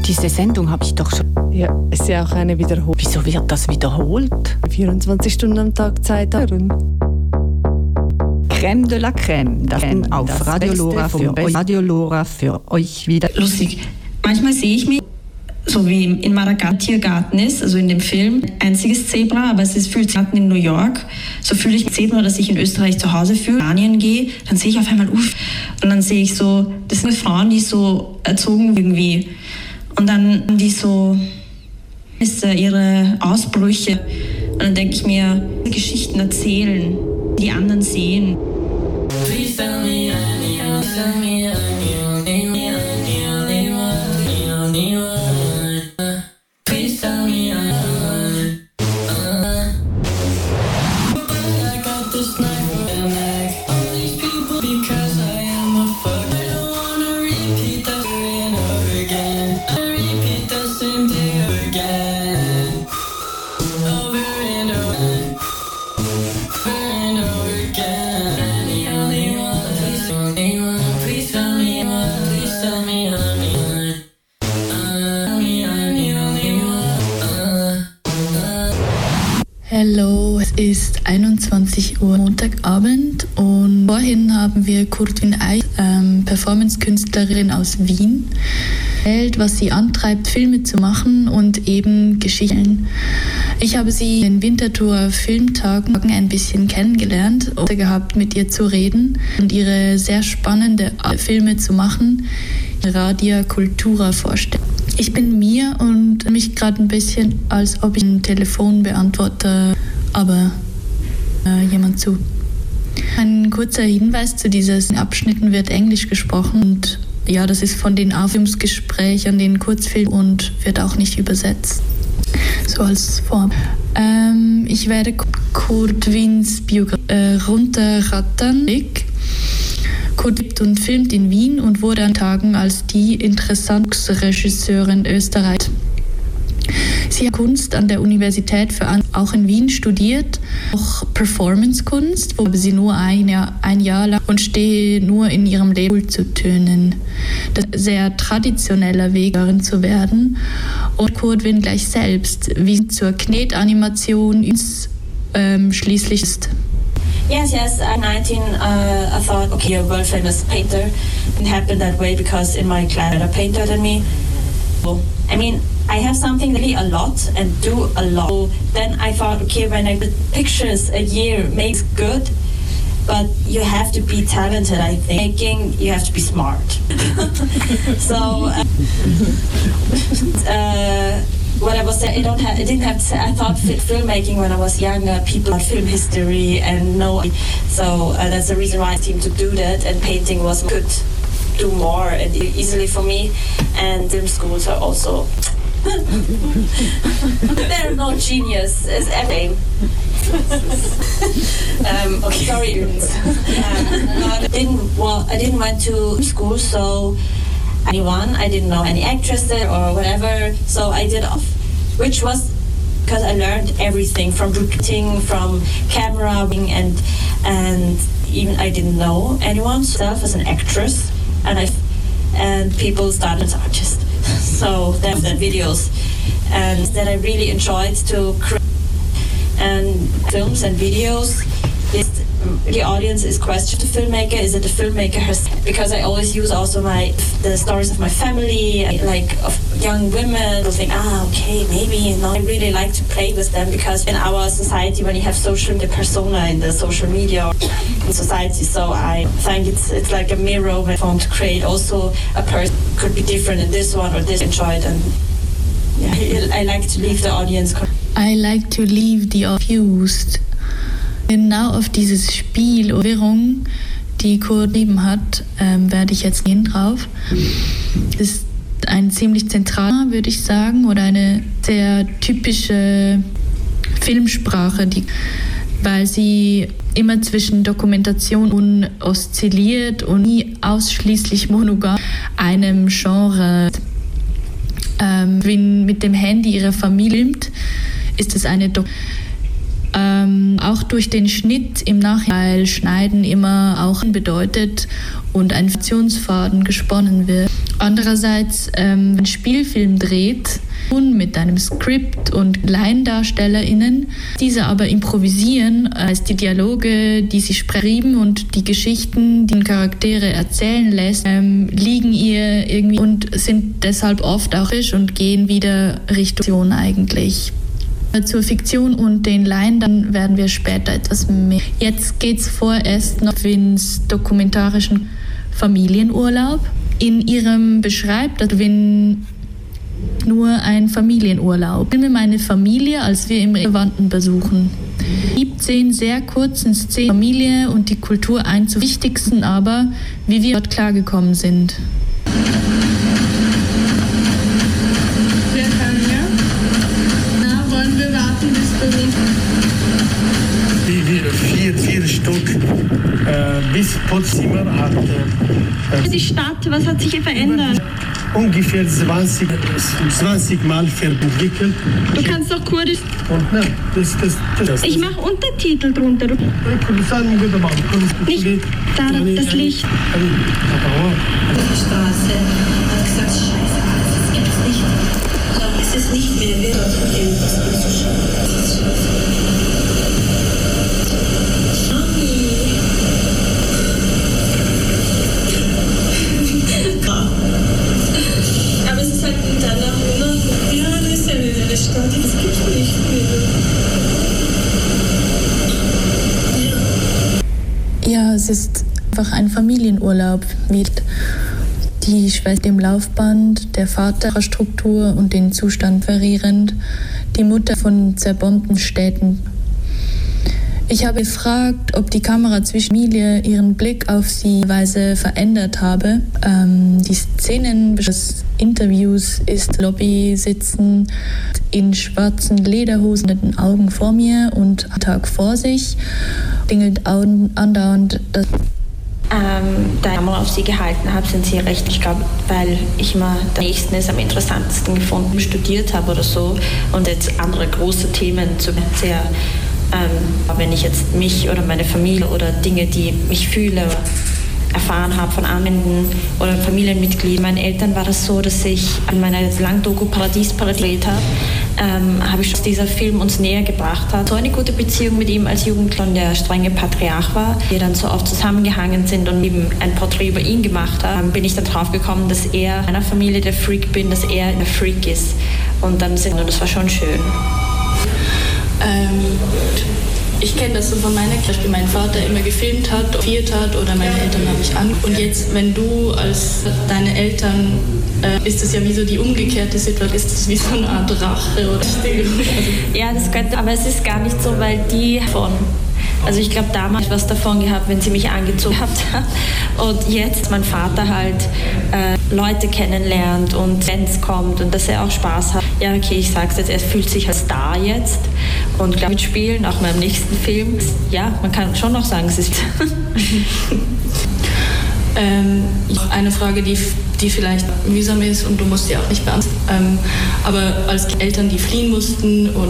Diese Sendung habe ich doch schon... Ja, ist ja auch eine Wiederholung. Wieso wird das wiederholt? 24 Stunden am Tag Zeit hören. Crème de la Crème. Das auf Radio Lora für euch wieder. Lustig. Manchmal sehe ich mich, so wie in Madagascar Tiergarten ist, also in dem Film, einziges Zebra, aber es ist fühlt sich in New York. So fühle ich mich Zebra, dass ich in Österreich zu Hause fühle. In Spanien gehe, dann sehe ich auf einmal und dann sehe ich so, das sind Frauen, die so erzogen irgendwie. Und dann die so ihre Ausbrüche. Und dann denke ich mir, Geschichten erzählen, die anderen sehen. Please tell me, tell me, please tell me, I got this knife and like all these people because I am a fuck. I don't wanna repeat that over and over again. I repeat the same thing again, over and over, over and over again. The only one, please tell me, please tell me I'm the one. Hallo, es ist 21 Uhr Montagabend und vorhin haben wir Kurtwin Eich, Performance-Künstlerin aus Wien, erzählt, was sie antreibt, Filme zu machen und eben Geschichten. Ich habe sie in Winterthur Filmtagen ein bisschen kennengelernt und gehabt, mit ihr zu reden und ihre sehr spannende Filme zu machen, Radia Cultura vorstellen. Ich bin Mia und mich gerade ein bisschen, als ob ich ein Telefon beantworte, aber jemand zu. Ein kurzer Hinweis zu diesen Abschnitten wird Englisch gesprochen und ja, das ist von den Aufnahmungsgesprächen an den Kurzfilmen und wird auch nicht übersetzt. So als Form. Ich werde Kurtwins Biografie runterrattern. Kurt lebt und filmt in Wien und wurde an Tagen als die interessanteste Regisseurin Österreichs. Sie hat Kunst an der Universität auch in Wien studiert, auch Performance-Kunst, wo sie nur ein Jahr lang und stehe nur in ihrem Leben zu tönen. Das ist ein sehr traditioneller Weg, darin zu werden. Und Kurtwin gleich selbst, wie zur Knetanimation schließlich ist. Yes, at 19, I thought, okay, you're a world famous painter. It happened that way because in my class, a painter than me. I mean, I have something really a lot and do a lot. So then I thought, okay, when I did pictures a year makes good, but you have to be talented, I think. Making, you have to be smart. So, what I was saying, I didn't have to say, I thought filmmaking when I was younger, people had film history and no, so that's the reason why I seemed to do that, and painting could do more and easily for me, and film schools are also, they're no genius, it's everything. Okay, sorry. No, I didn't went to school, so anyone. I didn't know any actress or whatever, so I did off, which was because I learned everything from recruiting, from camera, and even I didn't know anyone myself as an actress, and people started as artists. So there's the videos, and that I really enjoyed to create and films and videos. The audience is question to filmmaker. Is it the filmmaker herself? Because I always use also the stories of my family, like of young women. I think, okay, maybe not. I really like to play with them because in our society, when you have the persona in the social media in society, so I think it's like a mirror when I want to create also a person could be different in this one or this. Enjoy it, and yeah, I like to leave the audience. I like to leave the confused. Genau auf dieses Spiel und Wirrung, die Kurt geschrieben hat, werde ich jetzt gehen drauf. Das ist ein ziemlich zentraler, würde ich sagen, oder eine sehr typische Filmsprache, weil sie immer zwischen Dokumentation oszilliert und nie ausschließlich monogam einem Genre. Wenn mit dem Handy ihre Familie filmt, ist es eine auch durch den Schnitt im Nachhinein, weil Schneiden immer auch bedeutet und ein Informationsfaden gesponnen wird. Andererseits, einen Spielfilm dreht mit einem Skript und LaiendarstellerInnen, diese aber improvisieren, als die Dialoge, die sie sprechen und die Geschichten, die Charaktere erzählen lässt, liegen ihr irgendwie und sind deshalb oft auch frisch und gehen wieder Richtung eigentlich. Zur Fiktion und den Laien, dann werden wir später etwas mehr. Jetzt geht es vorerst noch ins dokumentarischen Familienurlaub. In ihrem beschreibt, dass wenn nur ein Familienurlaub. Ich filme meine Familie, als wir im Verwandten besuchen. 17 sehr kurzen Szenen, Familie und die Kultur zu wichtigsten aber, wie wir dort klargekommen sind. Wir können, ja? Na, wollen wir warten, bis du... Vier Stück bis Potsdamer hat... Die Stadt, was hat sich hier verändert? Ungefähr 20 Mal entwickelt. Du kannst doch Kurdisch. Und das Ich mache Untertitel drunter. Nicht da, das Licht. Die Straße hat gesagt, Scheiße, das gibt es nicht. Es ist nicht mehr wert, irgendwas anzuschauen. Aber es ist halt danach, ne? Ja, das ist ja eine Stadt, das gibt es nicht mehr. Ja, es ist einfach ein Familienurlaub mit die Schwester dem Laufband, der Vater der Struktur und den Zustand verrierend, die Mutter von zerbombten Städten. Ich habe gefragt, ob die Kamera zwischen Familie ihren Blick auf sie Weise verändert habe. Die Szenen des Interviews ist Lobby sitzen in schwarzen Lederhosen mit den Augen vor mir und am Tag vor sich. Klingelt andauernd das. Da ich einmal auf sie gehalten habe, sind sie recht, ich glaube, weil ich immer am nächsten ist, am interessantesten gefunden, studiert habe oder so und jetzt andere große Themen zu sehr, wenn ich jetzt mich oder meine Familie oder Dinge, die ich fühle, erfahren habe von Anwendern oder Familienmitgliedern. Meinen Eltern war das so, dass ich an meiner Langdoku Paradies gedreht habe ich schon dieser Film uns näher gebracht hat. So eine gute Beziehung mit ihm als Jugendlicher und der strenge Patriarch war, wir dann so oft zusammengehangen sind und eben ein Porträt über ihn gemacht haben, bin ich dann drauf gekommen, dass er in einer Familie der Freak bin, dass er ein Freak ist. Und dann und das war schon schön. Ich kenne das so von meiner Klasse, wie mein Vater immer gefilmt hat, fotografiert hat oder meine Eltern haben mich an. Und jetzt, wenn du als deine Eltern, ist es ja wie so die umgekehrte Situation, ist es wie so eine Art Rache oder Ja, das könnte, aber es ist gar nicht so, weil die von... Also ich glaube, damals was davon gehabt, wenn sie mich angezogen hat. Und jetzt mein Vater halt Leute kennenlernt und Fans kommt und dass er auch Spaß hat. Ja, okay, ich sag's jetzt, er fühlt sich als Star jetzt und glaube mitspielen, auch beim nächsten Film. Ja, man kann schon noch sagen, es ist... eine Frage, die vielleicht mühsam ist und du musst sie auch nicht beantworten. Aber als Eltern, die fliehen mussten und